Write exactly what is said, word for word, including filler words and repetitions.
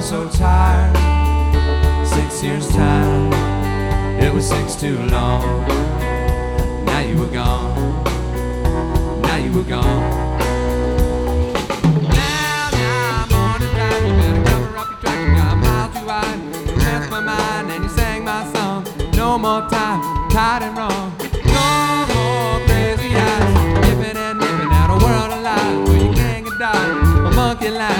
so tired. Six years time, it was six too long. Now you were gone, now you were gone. Now, now I'm on the drive, you better cover up your track. You got miles too wide, you left my mind and you sang my song. No more time, tired and wrong. No more crazy eyes, dipping and nipping out a world alive where you can't get down a monkey line.